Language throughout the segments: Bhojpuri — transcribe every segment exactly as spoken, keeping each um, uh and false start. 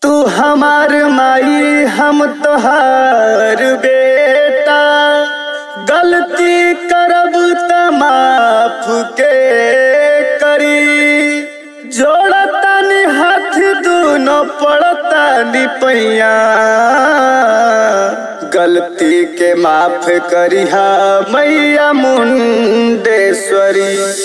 तू हमार माई हम तोहार बेटा, गलती करब त माफ के करी। जोड़तानी हाथ दूनो पड़तानी पैया, गलती के माफ करिहा मैया मुंडेश्वरी।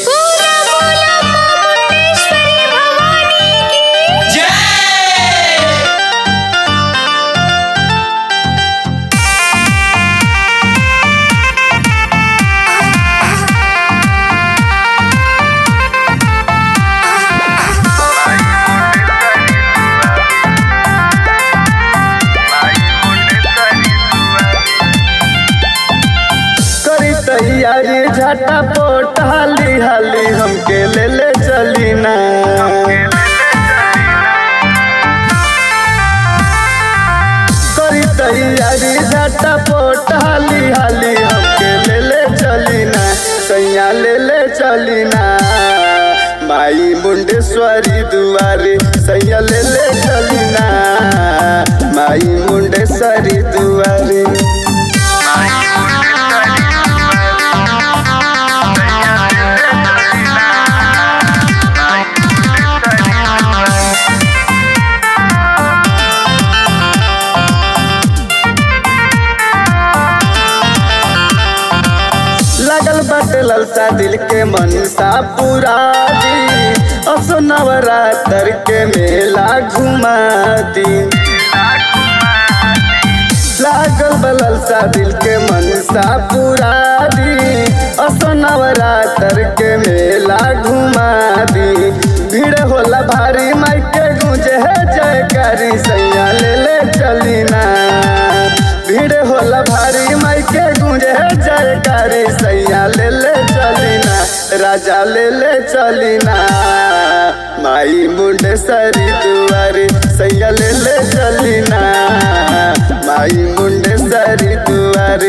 तैयारी झटा पोट हाली हाली हमके ले ले चली ना। करी तैयारी झटा पोट हाली हाली हमके ले ले चली ना। सैया ले ले चली ना माई मुंडेश्वरी दुआरे। सैया ले ले चली ना माई मुंडेश्वरी दुआरे। लगल बाटे ललसा दिल के मनसा पूरा दी, असो नवरात्र के मेला घुमा दी। लागल बललसा दिल के मनसा पूरा दी, असो नवरात्र के मेला घुमा दी। भीड़ होला भारी माई के गूंजे है जयकारी। सैया ले ले चली ना, भीड़ होला भारी माई के गूंजे है जयकारी। सैया ले ले चली ना राजा ले ले चली ना माई मुंडेश्वरी दुआरे। सैया ले ले चली ना माई मुंडेश्वरी दुआरे।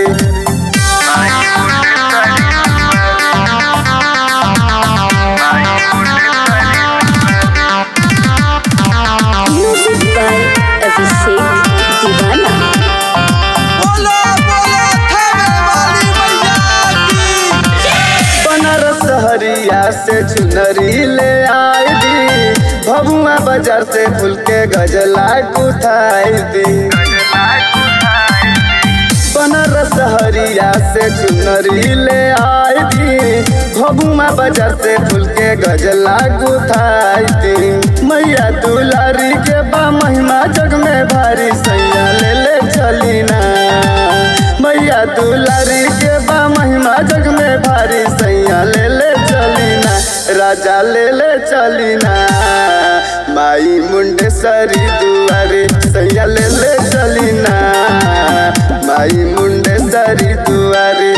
म्यूजिक बाय अभिषेक दीवाना। हरिया से चुनरी ले आई दी, भभुआ बाजार से फूल के गजला गुथाई दी। बनारस हरिया से चुनरी ले आई दी, भभुआ बाजार से फूल के गजला गुथाई दी। मैया दुलारी के बा महिमा जग में भारी। सैया ले ले चली ना मैया दुलारी के बा महिमा जग में भारी। सैया ले ले चली ना राजा ले ले चली ना माई मुंडेश्वरी दुआरे। सैया ले ले चली ना माई मुंडेश्वरी दुआरे।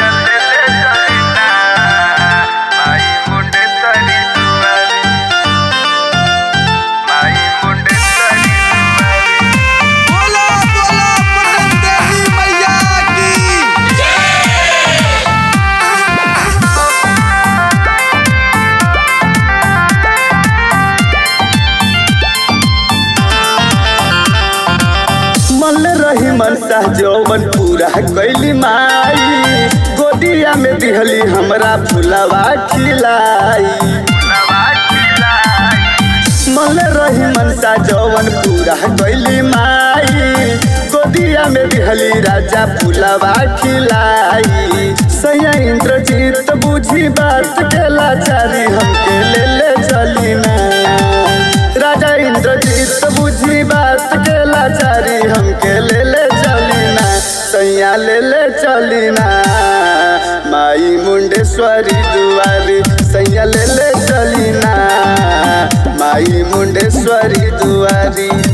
रही मनसा जौवन पूरा कैली माई, गोदिया में दिहली हमरा फुलवा खिलाई। मन रही मनसा जौवन पूरा कैली माई, गोदिया में दिहली राजा फुलवा खिलाई। सैया इंद्रजीत बुझी बात के लाचारी हमके ले ले चली ना। राजा इंद्रजीत बुझी बात के लाचारी हमके ले ले चली ना। सैया ले ले चली ना माई मुंडेश्वरी दुआरे। सैया ले ले चली ना माई मुंडेश्वरी दुआरी।